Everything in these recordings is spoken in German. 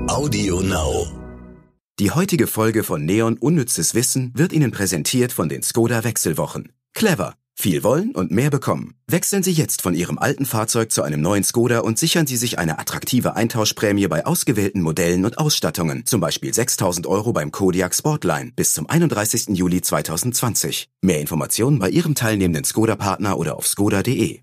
Audio Now. Die heutige Folge von Neon Unnützes Wissen wird Ihnen präsentiert von den Skoda Wechselwochen. Clever. Viel wollen und mehr bekommen. Wechseln Sie jetzt von Ihrem alten Fahrzeug zu einem neuen Skoda und sichern Sie sich eine attraktive Eintauschprämie bei ausgewählten Modellen und Ausstattungen. Zum Beispiel 6.000 € beim Kodiaq Sportline bis zum 31. Juli 2020. Mehr Informationen bei Ihrem teilnehmenden Skoda-Partner oder auf skoda.de.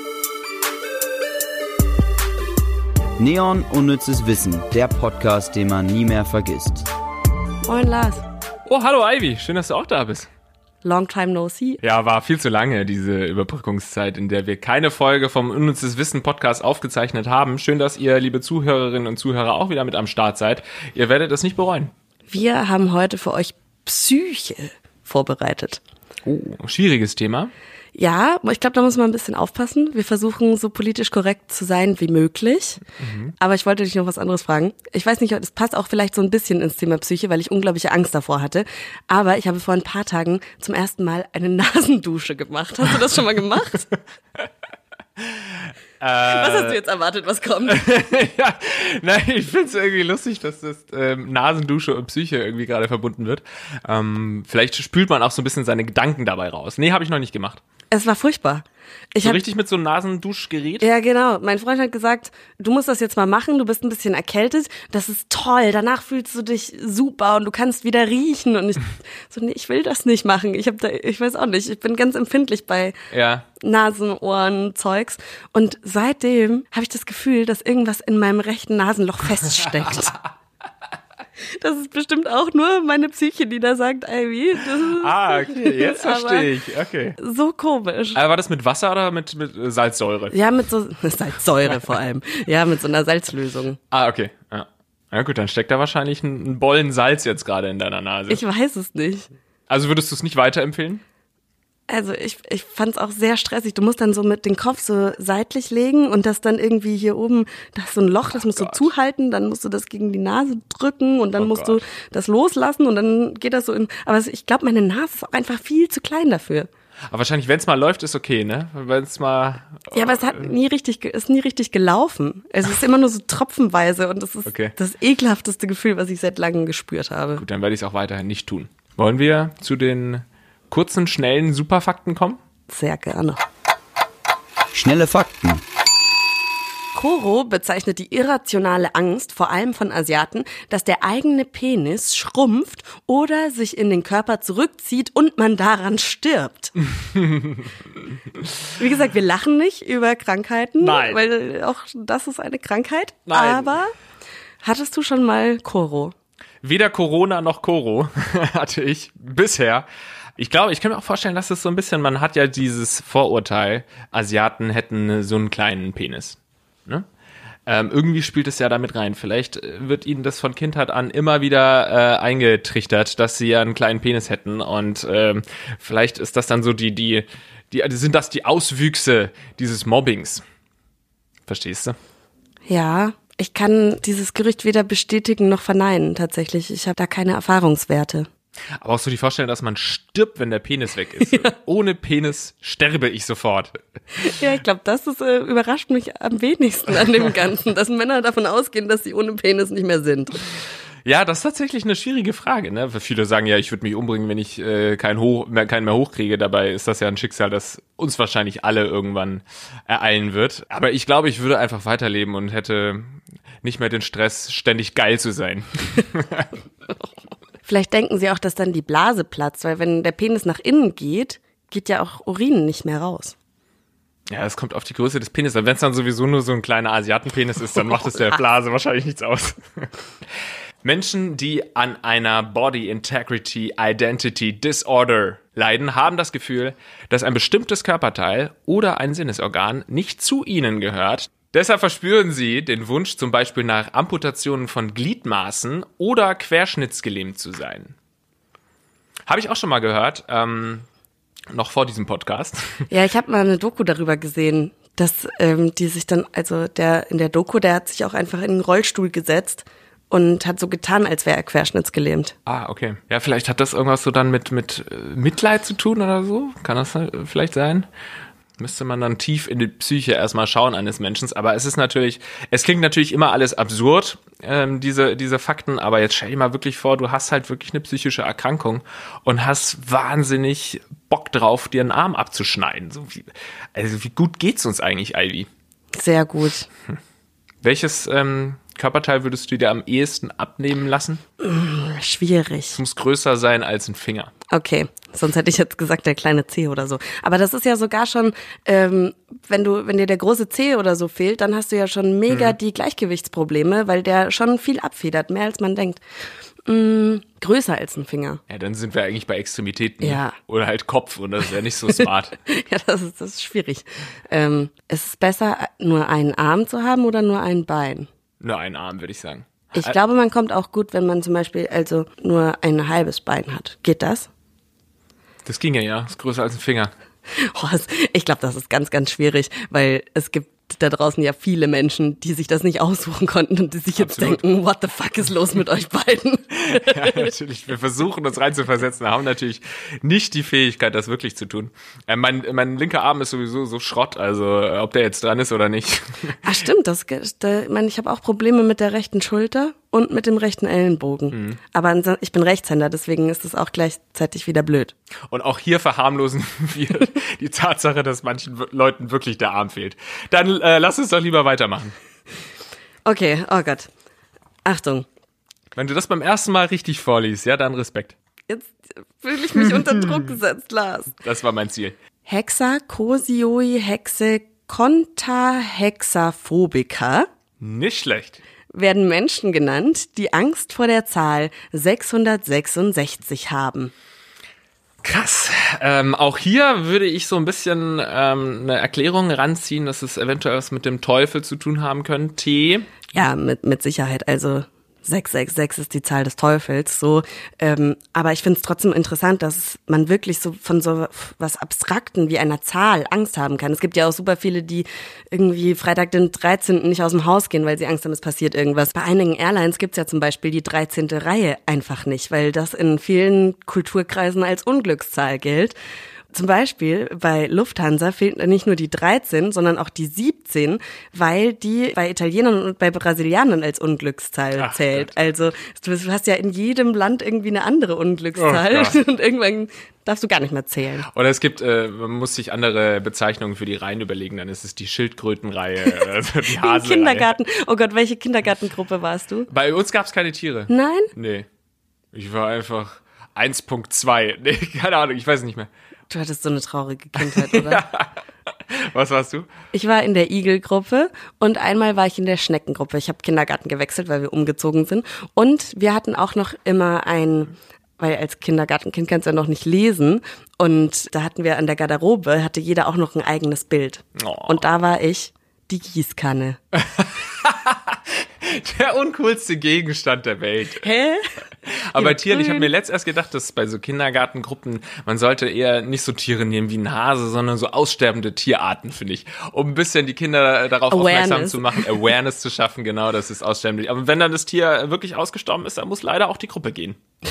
Neon Unnützes Wissen, der Podcast, den man nie mehr vergisst. Moin Lars. Oh, hallo Ivy, schön, dass du auch da bist. Long time no see. Ja, war viel zu lange, diese Überbrückungszeit, in der wir keine Folge vom Unnützes Wissen Podcast aufgezeichnet haben. Schön, dass ihr, liebe Zuhörerinnen und Zuhörer, auch wieder mit am Start seid. Ihr werdet es nicht bereuen. Wir haben heute für euch Psyche vorbereitet. Oh, schwieriges Thema. Ja, ich glaube, da muss man ein bisschen aufpassen. Wir versuchen, so politisch korrekt zu sein wie möglich. Aber ich wollte dich noch was anderes fragen. Ich weiß nicht, es passt auch vielleicht so ein bisschen ins Thema Psyche, weil ich unglaubliche Angst davor hatte. Aber ich habe vor ein paar Tagen zum ersten Mal eine Nasendusche gemacht. Hast du das schon mal gemacht? Was hast du jetzt erwartet, was kommt? Ja, nein, ich find's irgendwie lustig, dass das Nasendusche und Psyche irgendwie gerade verbunden wird. Vielleicht spült man auch so ein bisschen seine Gedanken dabei raus. Nee, habe ich noch nicht gemacht. Es war furchtbar. Richtig mit so einem Nasenduschgerät? Ja, genau. Mein Freund hat gesagt, du musst das jetzt mal machen, du bist ein bisschen erkältet, das ist toll, danach fühlst du dich super und du kannst wieder riechen. Und nee, ich will das nicht machen. Ich weiß auch nicht, ich bin ganz empfindlich bei Nasen, Ohren, Zeugs. Und seitdem habe ich das Gefühl, dass irgendwas in meinem rechten Nasenloch feststeckt. Das ist bestimmt auch nur meine Psyche, die da sagt, Ivy. Okay, jetzt verstehe ich. Okay. So komisch. Aber war das mit Wasser oder mit Salzsäure? Ja, mit so Salzsäure vor allem. Ja, mit so einer Salzlösung. Okay. Ja. Ja gut, dann steckt da wahrscheinlich ein Bollen Salz jetzt gerade in deiner Nase. Ich weiß es nicht. Also würdest du es nicht weiterempfehlen? Also ich fand's auch sehr stressig. Du musst dann so mit dem Kopf so seitlich legen und das dann irgendwie hier oben, da ist so ein Loch, das musst du zuhalten, dann musst du das gegen die Nase drücken und dann musst du das loslassen und dann geht das so in. Aber ich glaube, meine Nase ist auch einfach viel zu klein dafür. Aber wahrscheinlich, wenn es mal läuft, ist okay, ne? Wenn es mal. Ja, aber es ist nie richtig gelaufen. Es ist immer nur so tropfenweise und das ist das ekelhafteste Gefühl, was ich seit langem gespürt habe. Gut, dann werde ich es auch weiterhin nicht tun. Wollen wir zu den kurzen, schnellen Superfakten kommen? Sehr gerne. Schnelle Fakten. Koro bezeichnet die irrationale Angst, vor allem von Asiaten, dass der eigene Penis schrumpft oder sich in den Körper zurückzieht und man daran stirbt. Wie gesagt, wir lachen nicht über Krankheiten, weil auch das ist eine Krankheit. Nein. Aber hattest du schon mal Koro? Weder Corona noch Koro hatte ich bisher. Ich glaube, ich kann mir auch vorstellen, dass es so ein bisschen, man hat ja dieses Vorurteil, Asiaten hätten so einen kleinen Penis. Ne? Irgendwie spielt es ja damit rein. Vielleicht wird ihnen das von Kindheit an immer wieder eingetrichtert, dass sie ja einen kleinen Penis hätten und vielleicht ist das dann so sind das die Auswüchse dieses Mobbings. Verstehst du? Ja, ich kann dieses Gerücht weder bestätigen noch verneinen tatsächlich. Ich habe da keine Erfahrungswerte. Aber auch so die Vorstellung, dass man stirbt, wenn der Penis weg ist. Ja. Ohne Penis sterbe ich sofort. Ja, ich glaube, das überrascht mich am wenigsten an dem Ganzen, dass Männer davon ausgehen, dass sie ohne Penis nicht mehr sind. Ja, das ist tatsächlich eine schwierige Frage, ne? Viele sagen ja, ich würde mich umbringen, wenn ich keinen mehr hochkriege. Dabei ist das ja ein Schicksal, das uns wahrscheinlich alle irgendwann ereilen wird. Aber ich glaube, ich würde einfach weiterleben und hätte nicht mehr den Stress, ständig geil zu sein. Vielleicht denken sie auch, dass dann die Blase platzt, weil wenn der Penis nach innen geht, geht ja auch Urin nicht mehr raus. Ja, es kommt auf die Größe des Penis. Wenn es dann sowieso nur so ein kleiner Asiatenpenis ist, dann macht es der Blase wahrscheinlich nichts aus. Menschen, die an einer Body Integrity Identity Disorder leiden, haben das Gefühl, dass ein bestimmtes Körperteil oder ein Sinnesorgan nicht zu ihnen gehört. Deshalb verspüren sie den Wunsch, zum Beispiel nach Amputationen von Gliedmaßen oder querschnittsgelähmt zu sein. Habe ich auch schon mal gehört, noch vor diesem Podcast. Ja, ich habe mal eine Doku darüber gesehen, dass die sich dann, also der in der Doku, der hat sich auch einfach in einen Rollstuhl gesetzt und hat so getan, als wäre er querschnittsgelähmt. Ah, okay. Ja, vielleicht hat das irgendwas so dann mit Mitleid zu tun oder so? Kann das vielleicht sein? Müsste man dann tief in die Psyche erstmal schauen eines Menschen. Aber es klingt natürlich immer alles absurd, diese Fakten. Aber jetzt stell dir mal wirklich vor, du hast halt wirklich eine psychische Erkrankung und hast wahnsinnig Bock drauf, dir einen Arm abzuschneiden. Wie gut geht's uns eigentlich, Ivy? Sehr gut. Welches Körperteil würdest du dir am ehesten abnehmen lassen? Schwierig. Es muss größer sein als ein Finger. Okay, sonst hätte ich jetzt gesagt, der kleine Zeh oder so. Aber das ist ja sogar schon, wenn dir der große Zeh oder so fehlt, dann hast du ja schon mega die Gleichgewichtsprobleme, weil der schon viel abfedert, mehr als man denkt. Größer als ein Finger. Ja, dann sind wir eigentlich bei Extremitäten. Ja. Oder halt Kopf und das wäre nicht so smart. Ja, das ist schwierig. Ist es besser, nur einen Arm zu haben oder nur ein Bein? Nur einen Arm, würde ich sagen. Ich glaube, man kommt auch gut, wenn man zum Beispiel also nur ein halbes Bein hat. Geht das? Das ginge ja, ist größer als ein Finger. Ich glaube, das ist ganz, ganz schwierig, weil es gibt da draußen ja viele Menschen, die sich das nicht aussuchen konnten und die sich jetzt denken, what the fuck ist los mit euch beiden? Ja, natürlich. Wir versuchen uns reinzuversetzen, haben natürlich nicht die Fähigkeit, das wirklich zu tun. Mein linker Arm ist sowieso so Schrott, also ob der jetzt dran ist oder nicht. Ach stimmt, ich habe auch Probleme mit der rechten Schulter und mit dem rechten Ellenbogen. Aber ich bin Rechtshänder, deswegen ist es auch gleichzeitig wieder blöd. Und auch hier verharmlosen wir die Tatsache, dass manchen Leuten wirklich der Arm fehlt. Dann lass uns doch lieber weitermachen. Okay, oh Gott. Achtung. Wenn du das beim ersten Mal richtig vorliest, ja, dann Respekt. Jetzt fühle ich mich unter Druck gesetzt, Lars. Das war mein Ziel. Hexacosioihexecontahexaphobica. Nicht schlecht. Werden Menschen genannt, die Angst vor der Zahl 666 haben. Krass. Auch hier würde ich so ein bisschen eine Erklärung ranziehen, dass es eventuell was mit dem Teufel zu tun haben könnte. Ja, mit Sicherheit. Also 666 ist die Zahl des Teufels, so. Aber ich finde es trotzdem interessant, dass man wirklich so von so was Abstrakten wie einer Zahl Angst haben kann. Es gibt ja auch super viele, die irgendwie Freitag den 13. nicht aus dem Haus gehen, weil sie Angst haben, es passiert irgendwas. Bei einigen Airlines gibt es ja zum Beispiel die 13. Reihe einfach nicht, weil das in vielen Kulturkreisen als Unglückszahl gilt. Zum Beispiel bei Lufthansa fehlt nicht nur die 13, sondern auch die 17, weil die bei Italienern und bei Brasilianern als Unglückszahl zählt. Gott. Also du hast ja in jedem Land irgendwie eine andere Unglückszahl und irgendwann darfst du gar nicht mehr zählen. Oder es gibt, man muss sich andere Bezeichnungen für die Reihen überlegen, dann ist es die Schildkrötenreihe, also die Haselreihe. Kindergarten. Oh Gott, welche Kindergartengruppe warst du? Bei uns gab es keine Tiere. Nein? Nee. Ich war einfach 1.2. Nee, keine Ahnung, ich weiß nicht mehr. Du hattest so eine traurige Kindheit, oder? Ja. Was warst du? Ich war in der Igelgruppe und einmal war ich in der Schneckengruppe. Ich habe Kindergarten gewechselt, weil wir umgezogen sind. Und wir hatten auch noch immer weil als Kindergartenkind kannst du ja noch nicht lesen. Und da hatten wir an der Garderobe, hatte jeder auch noch ein eigenes Bild. Oh. Und da war ich die Gießkanne. Der uncoolste Gegenstand der Welt. Hä? Aber bei Tieren, ich habe mir letztens erst gedacht, dass bei so Kindergartengruppen, man sollte eher nicht so Tiere nehmen wie ein Hase, sondern so aussterbende Tierarten, finde ich. Um ein bisschen die Kinder darauf aufmerksam zu machen, Awareness zu schaffen, genau, das ist aussterbend. Aber wenn dann das Tier wirklich ausgestorben ist, dann muss leider auch die Gruppe gehen.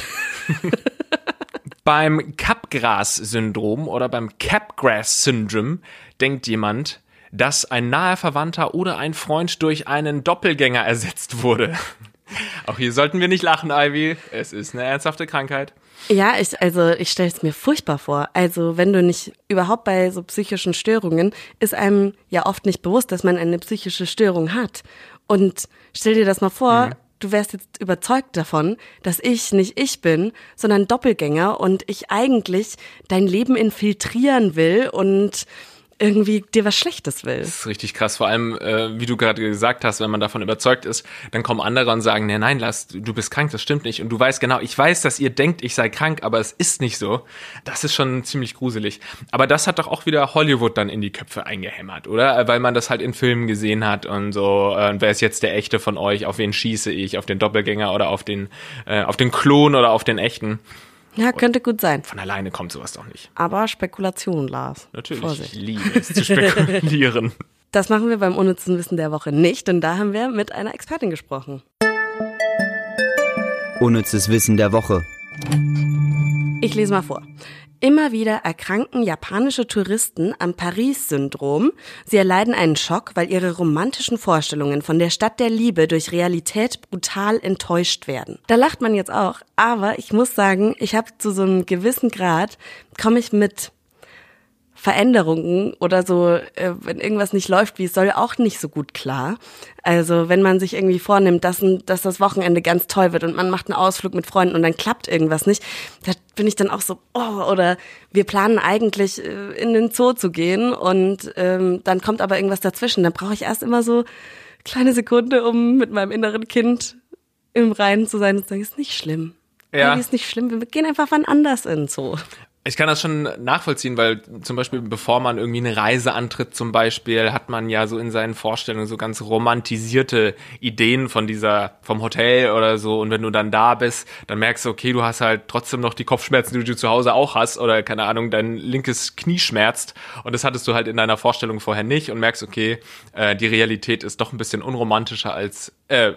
Beim Capgras-Syndrom oder beim Capgras-Syndrom denkt jemand, dass ein naher Verwandter oder ein Freund durch einen Doppelgänger ersetzt wurde. Auch hier sollten wir nicht lachen, Ivy. Es ist eine ernsthafte Krankheit. Ja, ich stelle es mir furchtbar vor. Also wenn du nicht, überhaupt bei so psychischen Störungen, ist einem ja oft nicht bewusst, dass man eine psychische Störung hat. Und stell dir das mal vor, du wärst jetzt überzeugt davon, dass ich nicht ich bin, sondern Doppelgänger und ich eigentlich dein Leben infiltrieren will und irgendwie dir was Schlechtes will. Das ist richtig krass. Vor allem, wie du gerade gesagt hast, wenn man davon überzeugt ist, dann kommen andere und sagen, nein, Lars, du bist krank, das stimmt nicht. Und du weißt genau, ich weiß, dass ihr denkt, ich sei krank, aber es ist nicht so. Das ist schon ziemlich gruselig. Aber das hat doch auch wieder Hollywood dann in die Köpfe eingehämmert, oder? Weil man das halt in Filmen gesehen hat und so, wer ist jetzt der Echte von euch? Auf wen schieße ich? Auf den Doppelgänger oder auf den Klon oder auf den Echten? Ja, könnte gut sein. Von alleine kommt sowas doch nicht. Aber Spekulation, Lars. Natürlich, Vorsicht. Ich liebe es zu spekulieren. Das machen wir beim unnützen Wissen der Woche nicht, denn da haben wir mit einer Expertin gesprochen. Unnützes Wissen der Woche. Ich lese mal vor. Immer wieder erkranken japanische Touristen am Paris-Syndrom. Sie erleiden einen Schock, weil ihre romantischen Vorstellungen von der Stadt der Liebe durch Realität brutal enttäuscht werden. Da lacht man jetzt auch, aber ich muss sagen, ich habe zu so einem gewissen Grad, komme ich mit Veränderungen oder so, wenn irgendwas nicht läuft, wie es soll, auch nicht so gut klar. Also wenn man sich irgendwie vornimmt, dass das Wochenende ganz toll wird und man macht einen Ausflug mit Freunden und dann klappt irgendwas nicht, da bin ich dann auch so, oder wir planen eigentlich in den Zoo zu gehen und dann kommt aber irgendwas dazwischen. Dann brauche ich erst immer so eine kleine Sekunde, um mit meinem inneren Kind im Reinen zu sein und zu sagen, ist nicht schlimm. Ja. Ist nicht schlimm, wir gehen einfach wann anders in den Zoo. Ich kann das schon nachvollziehen, weil zum Beispiel, bevor man irgendwie eine Reise antritt zum Beispiel, hat man ja so in seinen Vorstellungen so ganz romantisierte Ideen vom Hotel oder so. Und wenn du dann da bist, dann merkst du, okay, du hast halt trotzdem noch die Kopfschmerzen, die du zu Hause auch hast. Oder keine Ahnung, dein linkes Knie schmerzt. Und das hattest du halt in deiner Vorstellung vorher nicht und merkst, okay, die Realität ist doch ein bisschen unromantischer als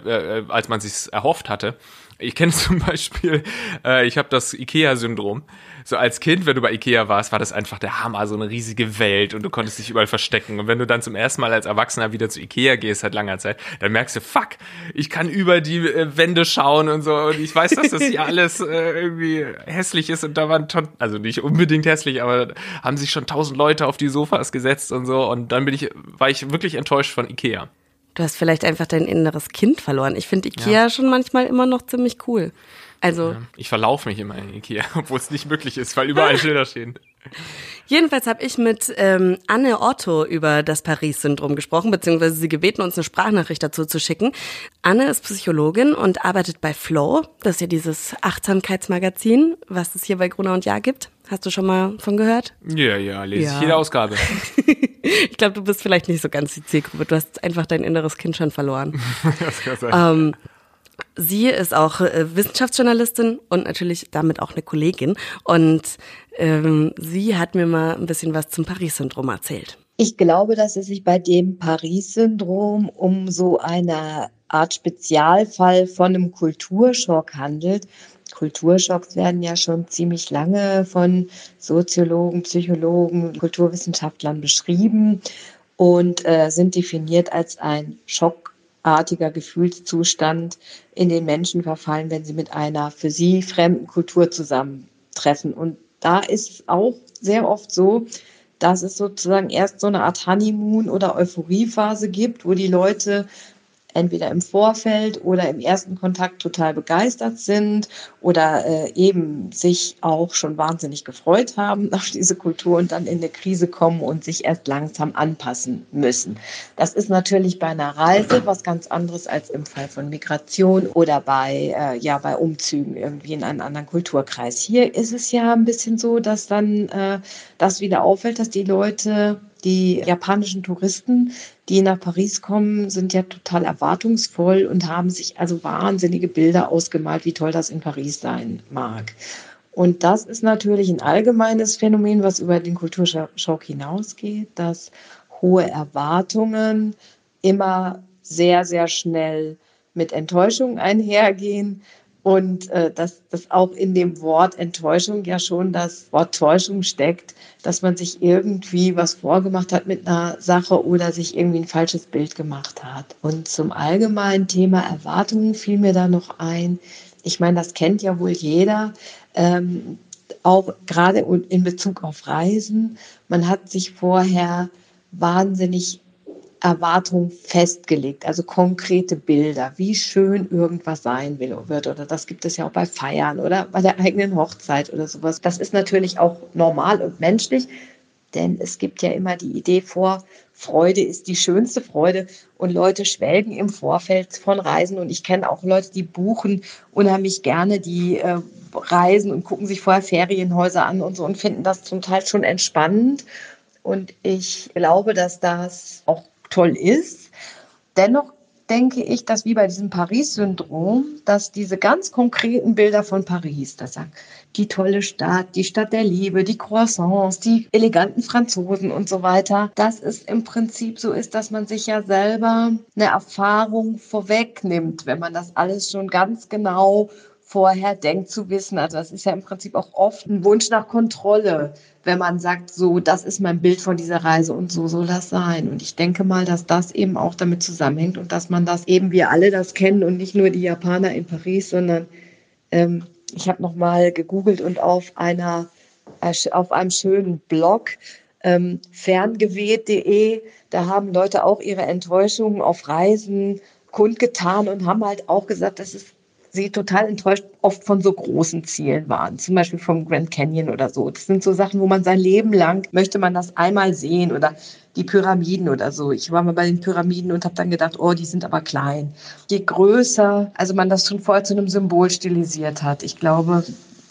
man sich's erhofft hatte. Ich kenne zum Beispiel, ich habe das Ikea-Syndrom. So als Kind, wenn du bei Ikea warst, war das einfach der Hammer, so eine riesige Welt und du konntest dich überall verstecken. Und wenn du dann zum ersten Mal als Erwachsener wieder zu Ikea gehst, seit langer Zeit, dann merkst du, fuck, ich kann über die Wände schauen und so. Und ich weiß, dass das hier alles irgendwie hässlich ist. Und da waren also nicht unbedingt hässlich, aber haben sich schon 1000 Leute auf die Sofas gesetzt und so. Und dann war ich wirklich enttäuscht von Ikea. Du hast vielleicht einfach dein inneres Kind verloren. Ich finde Ikea schon manchmal immer noch ziemlich cool. Also ich verlaufe mich immer in Ikea, obwohl es nicht möglich ist, weil überall Schilder stehen. Jedenfalls habe ich mit Anne Otto über das Paris-Syndrom gesprochen, beziehungsweise sie gebeten, uns eine Sprachnachricht dazu zu schicken. Anne ist Psychologin und arbeitet bei Flow. Das ist ja dieses Achtsamkeitsmagazin, was es hier bei Gruner und Jahr gibt. Hast du schon mal von gehört? Ja, lese ich jede Ausgabe. Ich glaube, du bist vielleicht nicht so ganz die Zielgruppe. Du hast einfach dein inneres Kind schon verloren. Das kann sein. Sie ist auch Wissenschaftsjournalistin und natürlich damit auch eine Kollegin. Und sie hat mir mal ein bisschen was zum Paris-Syndrom erzählt. Ich glaube, dass es sich bei dem Paris-Syndrom um so eine Art Spezialfall von einem Kulturschock handelt. Kulturschocks werden ja schon ziemlich lange von Soziologen, Psychologen, Kulturwissenschaftlern beschrieben und sind definiert als ein schockartiger Gefühlszustand, in den Menschen verfallen, wenn sie mit einer für sie fremden Kultur zusammentreffen. Und da ist es auch sehr oft so, dass es sozusagen erst so eine Art Honeymoon- oder Euphoriephase gibt, wo die Leute entweder im Vorfeld oder im ersten Kontakt total begeistert sind oder eben sich auch schon wahnsinnig gefreut haben auf diese Kultur und dann in eine Krise kommen und sich erst langsam anpassen müssen. Das ist natürlich bei einer Reise was ganz anderes als im Fall von Migration oder bei Umzügen irgendwie in einen anderen Kulturkreis. Hier ist es ja ein bisschen so, dass dann das wieder auffällt, dass die Leute, die japanischen Touristen, die nach Paris kommen, sind ja total erwartungsvoll und haben sich also wahnsinnige Bilder ausgemalt, wie toll das in Paris sein mag. Und das ist natürlich ein allgemeines Phänomen, was über den Kulturschock hinausgeht, dass hohe Erwartungen immer sehr, sehr schnell mit Enttäuschung einhergehen. Und dass auch in dem Wort Enttäuschung ja schon das Wort Täuschung steckt, dass man sich irgendwie was vorgemacht hat mit einer Sache oder sich irgendwie ein falsches Bild gemacht hat. Und zum allgemeinen Thema Erwartungen fiel mir da noch ein, ich meine, das kennt ja wohl jeder, auch gerade in Bezug auf Reisen. Man hat sich vorher wahnsinnig Erwartungen festgelegt, also konkrete Bilder, wie schön irgendwas sein wird. Oder das gibt es ja auch bei Feiern oder bei der eigenen Hochzeit oder sowas. Das ist natürlich auch normal und menschlich, denn es gibt ja immer die Idee vor, Freude ist die schönste Freude und Leute schwelgen im Vorfeld von Reisen. Und ich kenne auch Leute, die buchen unheimlich gerne die Reisen und gucken sich vorher Ferienhäuser an und so und finden das zum Teil schon entspannend. Und ich glaube, dass das auch toll ist. Dennoch denke ich, dass wie bei diesem Paris-Syndrom, dass diese ganz konkreten Bilder von Paris, das sagen, die tolle Stadt, die Stadt der Liebe, die Croissants, die eleganten Franzosen und so weiter, dass es im Prinzip so ist, dass man sich ja selber eine Erfahrung vorwegnimmt, wenn man das alles schon ganz genau vorher denkt zu wissen. Also das ist ja im Prinzip auch oft ein Wunsch nach Kontrolle, wenn man sagt, so, das ist mein Bild von dieser Reise und so soll das sein. Und ich denke mal, dass das eben auch damit zusammenhängt und dass man das eben, wir alle das kennen und nicht nur die Japaner in Paris, sondern ich habe nochmal gegoogelt und auf einem schönen Blog, ferngeweht.de, da haben Leute auch ihre Enttäuschungen auf Reisen kundgetan und haben halt auch gesagt, dass sie total enttäuscht oft von so großen Zielen waren, zum Beispiel vom Grand Canyon oder so. Das sind so Sachen, wo man sein Leben lang möchte man das einmal sehen oder die Pyramiden oder so. Ich war mal bei den Pyramiden und habe dann gedacht, oh, die sind aber klein. Je größer, also man das schon vorher zu einem Symbol stilisiert hat, ich glaube,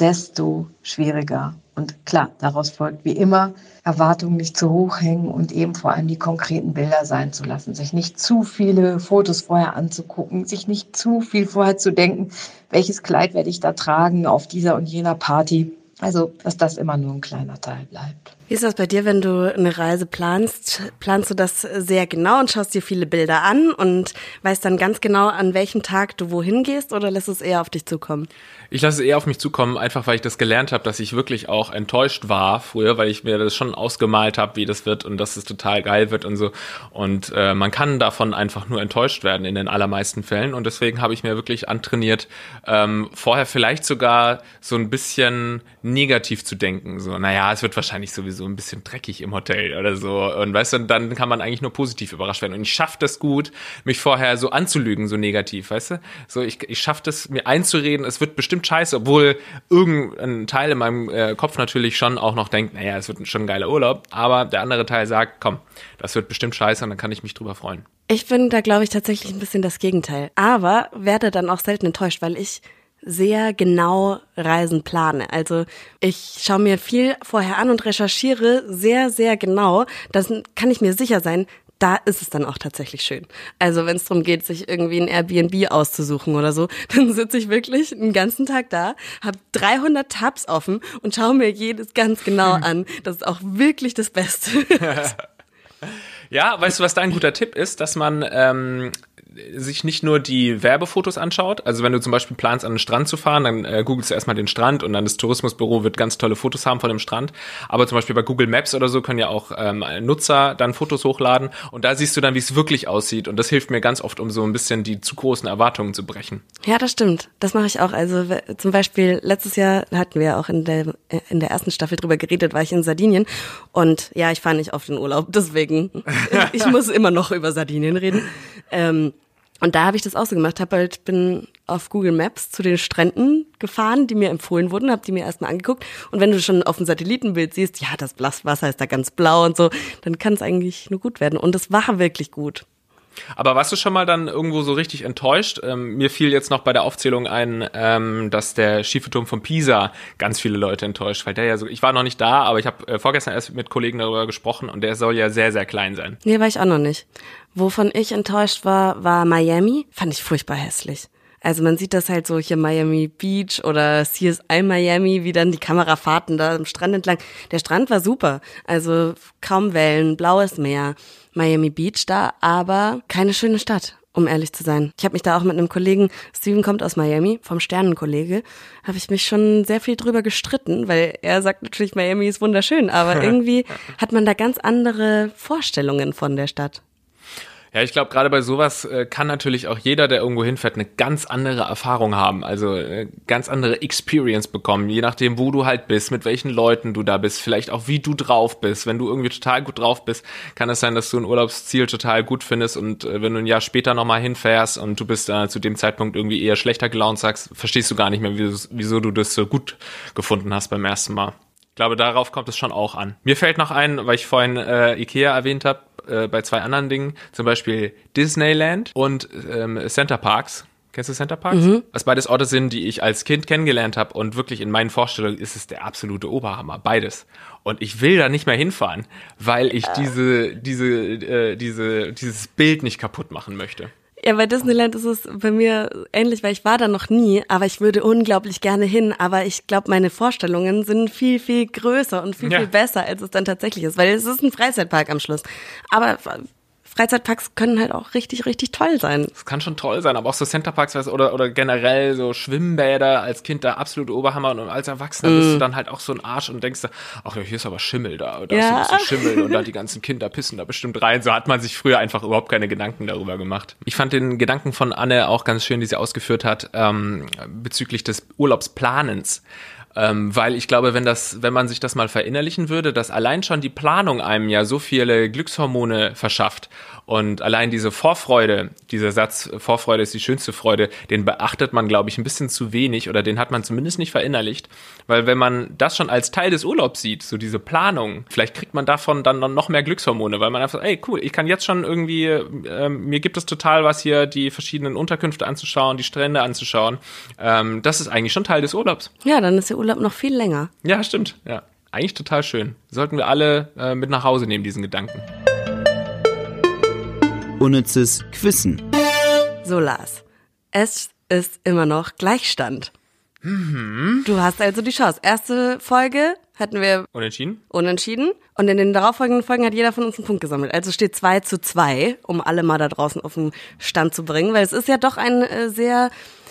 desto schwieriger. Und klar, daraus folgt wie immer, Erwartungen nicht zu hoch hängen und eben vor allem die konkreten Bilder sein zu lassen, sich nicht zu viele Fotos vorher anzugucken, sich nicht zu viel vorher zu denken, welches Kleid werde ich da tragen auf dieser und jener Party. Also, dass das immer nur ein kleiner Teil bleibt. Wie ist das bei dir, wenn du eine Reise planst? Planst du das sehr genau und schaust dir viele Bilder an und weißt dann ganz genau, an welchem Tag du wohin gehst, oder lässt es eher auf dich zukommen? Ich lasse es eher auf mich zukommen, einfach weil ich das gelernt habe, dass ich wirklich auch enttäuscht war früher, weil ich mir das schon ausgemalt habe, wie das wird und dass es total geil wird und so. Und man kann davon einfach nur enttäuscht werden in den allermeisten Fällen. Und deswegen habe ich mir wirklich antrainiert, vorher vielleicht sogar so ein bisschen negativ zu denken. So, naja, es wird wahrscheinlich sowieso ein bisschen dreckig im Hotel oder so. Und weißt du, dann kann man eigentlich nur positiv überrascht werden. Und ich schaffe das gut, mich vorher so anzulügen, so negativ, weißt du? So, ich schaffe das, mir einzureden, es wird bestimmt scheiße, obwohl irgendein Teil in meinem Kopf natürlich schon auch noch denkt, naja, es wird schon ein geiler Urlaub. Aber der andere Teil sagt, komm, das wird bestimmt scheiße und dann kann ich mich drüber freuen. Ich bin da, glaube ich, tatsächlich ein bisschen das Gegenteil. Aber werde dann auch selten enttäuscht, weil ich sehr genau Reisen plane. Also ich schaue mir viel vorher an und recherchiere sehr, sehr genau. Dann kann ich mir sicher sein, da ist es dann auch tatsächlich schön. Also wenn es darum geht, sich irgendwie ein Airbnb auszusuchen oder so, dann sitze ich wirklich einen ganzen Tag da, habe 300 Tabs offen und schaue mir jedes ganz genau an. Das ist auch wirklich das Beste. Ja, weißt du, was da ein guter Tipp ist? Dass man sich nicht nur die Werbefotos anschaut. Also wenn du zum Beispiel planst, an den Strand zu fahren, dann googelst du erstmal den Strand und dann das Tourismusbüro wird ganz tolle Fotos haben von dem Strand. Aber zum Beispiel bei Google Maps oder so können ja auch Nutzer dann Fotos hochladen und da siehst du dann, wie es wirklich aussieht. Und das hilft mir ganz oft, um so ein bisschen die zu großen Erwartungen zu brechen. Ja, das stimmt. Das mache ich auch. Also zum Beispiel letztes Jahr hatten wir auch in der ersten Staffel drüber geredet, war ich in Sardinien. Und ja, ich fahre nicht oft in Urlaub, deswegen ich muss immer noch über Sardinien reden. Und da habe ich das auch so gemacht, bin auf Google Maps zu den Stränden gefahren, die mir empfohlen wurden, habe die mir erstmal angeguckt. Und wenn du schon auf dem Satellitenbild siehst, ja, das Wasser ist da ganz blau und so, dann kann es eigentlich nur gut werden. Und es war wirklich gut. Aber warst du schon mal dann irgendwo so richtig enttäuscht? Mir fiel jetzt noch bei der Aufzählung ein, dass der schiefe Turm von Pisa ganz viele Leute enttäuscht, weil der ja so, ich war noch nicht da, aber ich habe vorgestern erst mit Kollegen darüber gesprochen und der soll ja sehr, sehr klein sein. Nee, war ich auch noch nicht. Wovon ich enttäuscht war Miami. Fand ich furchtbar hässlich. Also man sieht das halt so hier Miami Beach oder CSI Miami, wie dann die Kamerafahrten da am Strand entlang. Der Strand war super, also kaum Wellen, blaues Meer, Miami Beach da, aber keine schöne Stadt, um ehrlich zu sein. Ich habe mich da auch mit einem Kollegen, Steven kommt aus Miami, vom Sternenkollege, habe ich mich schon sehr viel drüber gestritten, weil er sagt natürlich, Miami ist wunderschön, aber irgendwie hat man da ganz andere Vorstellungen von der Stadt. Ja, ich glaube, gerade bei sowas kann natürlich auch jeder, der irgendwo hinfährt, eine ganz andere Erfahrung haben, also ganz andere Experience bekommen, je nachdem, wo du halt bist, mit welchen Leuten du da bist, vielleicht auch, wie du drauf bist. Wenn du irgendwie total gut drauf bist, kann es sein, dass du ein Urlaubsziel total gut findest und wenn du ein Jahr später nochmal hinfährst und du bist zu dem Zeitpunkt irgendwie eher schlechter gelaunt, sagst, verstehst du gar nicht mehr, wieso du das so gut gefunden hast beim ersten Mal. Ich glaube, darauf kommt es schon auch an. Mir fällt noch ein, weil ich vorhin Ikea erwähnt habe, bei zwei anderen Dingen, zum Beispiel Disneyland und Center Parcs. Kennst du Center Parcs? Mhm. Was beides Orte sind, die ich als Kind kennengelernt habe und wirklich in meinen Vorstellungen ist es der absolute Oberhammer, beides. Und ich will da nicht mehr hinfahren, weil ich dieses Bild nicht kaputt machen möchte. Ja, bei Disneyland ist es bei mir ähnlich, weil ich war da noch nie, aber ich würde unglaublich gerne hin, aber ich glaube, meine Vorstellungen sind viel, viel größer und viel, viel besser, als es dann tatsächlich ist, weil es ist ein Freizeitpark am Schluss. Aber Freizeitparks können halt auch richtig, richtig toll sein. Das kann schon toll sein, aber auch so Centerparks oder generell so Schwimmbäder als Kind da absolut Oberhammer und als Erwachsener bist du dann halt auch so ein Arsch und denkst, ach ja, hier ist aber Schimmel da, da ist so ein bisschen Schimmel und da die ganzen Kinder pissen da bestimmt rein. So hat man sich früher einfach überhaupt keine Gedanken darüber gemacht. Ich fand den Gedanken von Anne auch ganz schön, die sie ausgeführt hat, bezüglich des Urlaubsplanens. Weil ich glaube, wenn man sich das mal verinnerlichen würde, dass allein schon die Planung einem ja so viele Glückshormone verschafft und allein diese Vorfreude, dieser Satz, Vorfreude ist die schönste Freude, den beachtet man, glaube ich, ein bisschen zu wenig oder den hat man zumindest nicht verinnerlicht, weil wenn man das schon als Teil des Urlaubs sieht, so diese Planung, vielleicht kriegt man davon dann noch mehr Glückshormone, weil man einfach sagt, ey, cool, ich kann jetzt schon irgendwie, mir gibt es total was hier, die verschiedenen Unterkünfte anzuschauen, die Strände anzuschauen, das ist eigentlich schon Teil des Urlaubs. Ja, dann ist der Urlaub noch viel länger. Ja, stimmt. Ja, eigentlich total schön. Sollten wir alle mit nach Hause nehmen, diesen Gedanken. Unnützes Quissen. So, Lars, es ist immer noch Gleichstand. Du hast also die Chance. Erste Folge hatten wir Unentschieden. Und in den darauffolgenden Folgen hat jeder von uns einen Punkt gesammelt. Also steht 2:2, um alle mal da draußen auf den Stand zu bringen, weil es ist ja doch ein sehr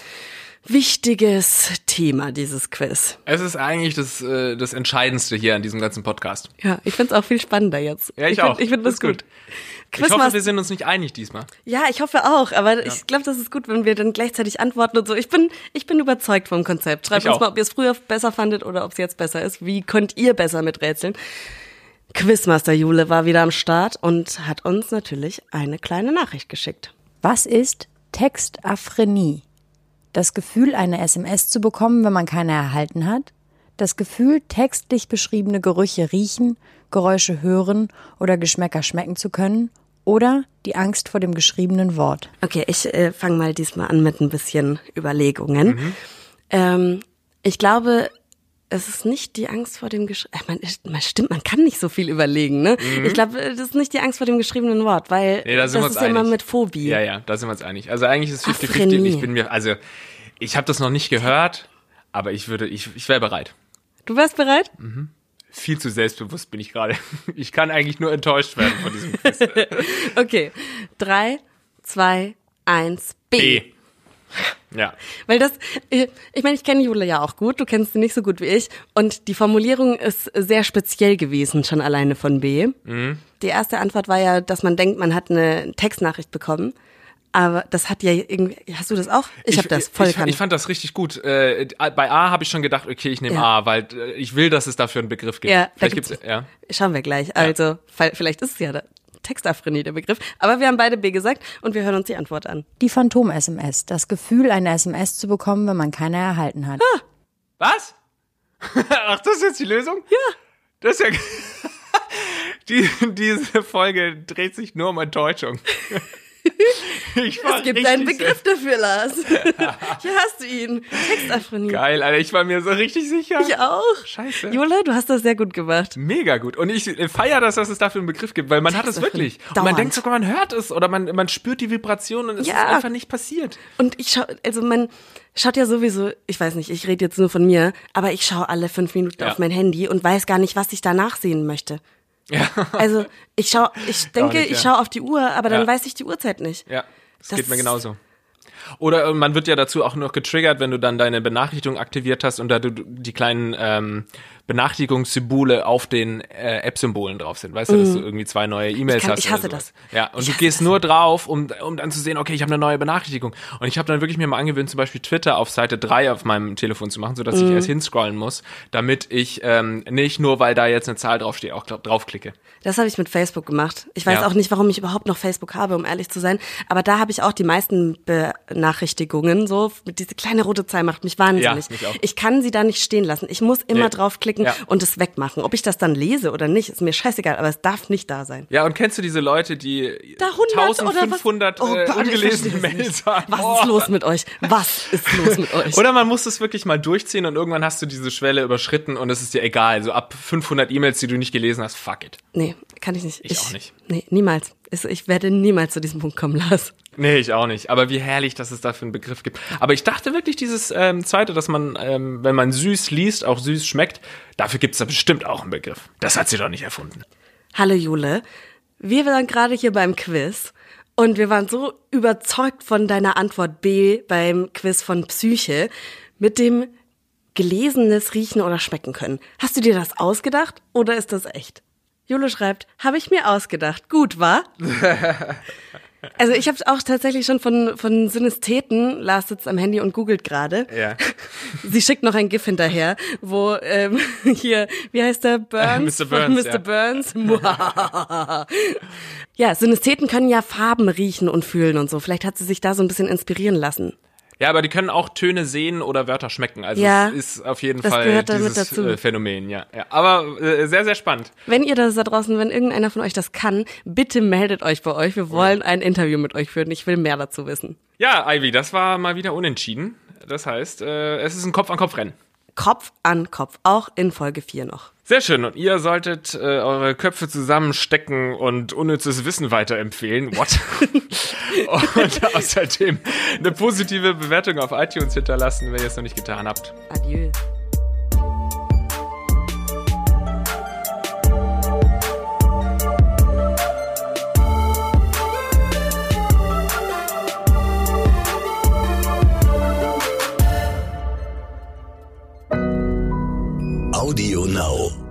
wichtiges Thema, dieses Quiz. Es ist eigentlich das Entscheidendste hier an diesem ganzen Podcast. Ja, ich find's auch viel spannender jetzt. Ja, ich auch. Ich find das gut. Ich hoffe, wir sind uns nicht einig diesmal. Ja, ich hoffe auch, aber ich glaube, das ist gut, wenn wir dann gleichzeitig antworten und so. Ich bin überzeugt vom Konzept. Schreibt uns mal, ob ihr es früher besser fandet oder ob es jetzt besser ist. Wie könnt ihr besser miträtseln? Quizmaster Jule war wieder am Start und hat uns natürlich eine kleine Nachricht geschickt. Was ist Textaphrenie? Das Gefühl, eine SMS zu bekommen, wenn man keine erhalten hat. Das Gefühl, textlich beschriebene Gerüche riechen, Geräusche hören oder Geschmäcker schmecken zu können. Oder die Angst vor dem geschriebenen Wort. Okay, ich fange mal diesmal an mit ein bisschen Überlegungen. Ich glaube, es ist nicht die Angst vor dem stimmt, man kann nicht so viel überlegen, ne? Ich glaube, das ist nicht die Angst vor dem geschriebenen Wort, weil das ist ja immer mit Phobie. Ja, da sind wir uns einig. Also eigentlich ist es 50-50. Ich habe das noch nicht gehört, aber ich wäre bereit. Du wärst bereit? Viel zu selbstbewusst bin ich gerade. Ich kann eigentlich nur enttäuscht werden von diesem Quiz. Okay, 3, 2, 1, B. Ja. Weil ich meine, ich kenne Jule ja auch gut, du kennst sie nicht so gut wie ich und die Formulierung ist sehr speziell gewesen, schon alleine von B. Die erste Antwort war ja, dass man denkt, man hat eine Textnachricht bekommen. Aber das hat ja irgendwie, hast du das auch? Ich habe das voll Ich fand das richtig gut. Bei A habe ich schon gedacht, okay, ich nehme A, weil ich will, dass es dafür einen Begriff gibt. Ja, schauen wir gleich. Also, vielleicht ist es ja Textaphrenie der Begriff. Aber wir haben beide B gesagt und wir hören uns die Antwort an. Die Phantom-SMS. Das Gefühl, eine SMS zu bekommen, wenn man keine erhalten hat. Was? Ach, das ist jetzt die Lösung? Ja. Das ist ja... Diese Folge dreht sich nur um Enttäuschung. Es gibt einen Begriff dafür, Lars. Hier hast du ihn. Textaphrenie. Geil, Alter, ich war mir so richtig sicher. Ich auch. Scheiße. Jule, du hast das sehr gut gemacht. Mega gut. Und ich feiere das, dass es dafür einen Begriff gibt, weil man hat es wirklich. Und man denkt sogar, man hört es oder man spürt die Vibration und es ist einfach nicht passiert. Und man schaut ja sowieso, ich weiß nicht, ich rede jetzt nur von mir, aber ich schaue alle 5 Minuten auf mein Handy und weiß gar nicht, was ich danach sehen möchte. Ja. Also ich denke, ich schaue auf die Uhr, aber dann weiß ich die Uhrzeit nicht. Ja, das geht mir genauso. Oder man wird ja dazu auch noch getriggert, wenn du dann deine Benachrichtigung aktiviert hast und da du die kleinen Benachrichtigungssymbole auf den App-Symbolen drauf sind. Weißt du, dass du irgendwie 2 neue E-Mails hast. Ich hasse das. Ja, und du gehst nur drauf, um dann zu sehen, okay, ich habe eine neue Benachrichtigung. Und ich habe dann wirklich mir mal angewöhnt, zum Beispiel Twitter auf Seite 3 auf meinem Telefon zu machen, sodass ich erst hinscrollen muss, damit ich nicht nur, weil da jetzt eine Zahl draufsteht, auch draufklicke. Das habe ich mit Facebook gemacht. Ich weiß auch nicht, warum ich überhaupt noch Facebook habe, um ehrlich zu sein. Aber da habe ich auch die meisten Benachrichtigungen. So, diese kleine rote Zahl macht mich wahnsinnig. Ja, mich auch. Ich kann sie da nicht stehen lassen. Ich muss immer draufklicken und es wegmachen. Ob ich das dann lese oder nicht, ist mir scheißegal. Aber es darf nicht da sein. Ja, und kennst du diese Leute, die da 1500 ungelesene Mails haben? Was ist los mit euch? Was ist los mit euch? Oder man muss es wirklich mal durchziehen und irgendwann hast du diese Schwelle überschritten und es ist dir egal. So ab 500 E-Mails, die du nicht gelesen hast, fuck it. Nee, kann ich nicht. Ich auch nicht. Nee, niemals. Ich werde niemals zu diesem Punkt kommen, Lars. Nee, ich auch nicht. Aber wie herrlich, dass es dafür einen Begriff gibt. Aber ich dachte wirklich, dieses Zweite, dass man, wenn man süß liest, auch süß schmeckt, dafür gibt's da bestimmt auch einen Begriff. Das hat sie doch nicht erfunden. Hallo Jule. Wir waren gerade hier beim Quiz und wir waren so überzeugt von deiner Antwort B beim Quiz von Psyche mit dem Gelesenes riechen oder schmecken können. Hast du dir das ausgedacht oder ist das echt? Jule schreibt, habe ich mir ausgedacht. Gut, wa? Also ich habe auch tatsächlich schon von Synästheten, Lars sitzt am Handy und googelt gerade. Ja. Sie schickt noch ein GIF hinterher, wo hier, wie heißt der? Burns? Mr. Burns, Mr. Burns. Ja, Synästheten können ja Farben riechen und fühlen und so. Vielleicht hat sie sich da so ein bisschen inspirieren lassen. Ja, aber die können auch Töne sehen oder Wörter schmecken. Also ja, es ist auf jeden das Fall gehört damit dieses dazu. Phänomen. Ja. Aber sehr, sehr spannend. Wenn ihr das da draußen, wenn irgendeiner von euch das kann, bitte meldet euch bei euch. Wir wollen ein Interview mit euch führen. Ich will mehr dazu wissen. Ja, Ivy, das war mal wieder unentschieden. Das heißt, es ist ein Kopf-an-Kopf-Rennen. Kopf an Kopf, auch in Folge 4 noch. Sehr schön. Und ihr solltet eure Köpfe zusammenstecken und unnützes Wissen weiterempfehlen. What? Und außerdem eine positive Bewertung auf iTunes hinterlassen, wenn ihr es noch nicht getan habt. Adieu. Audio Now.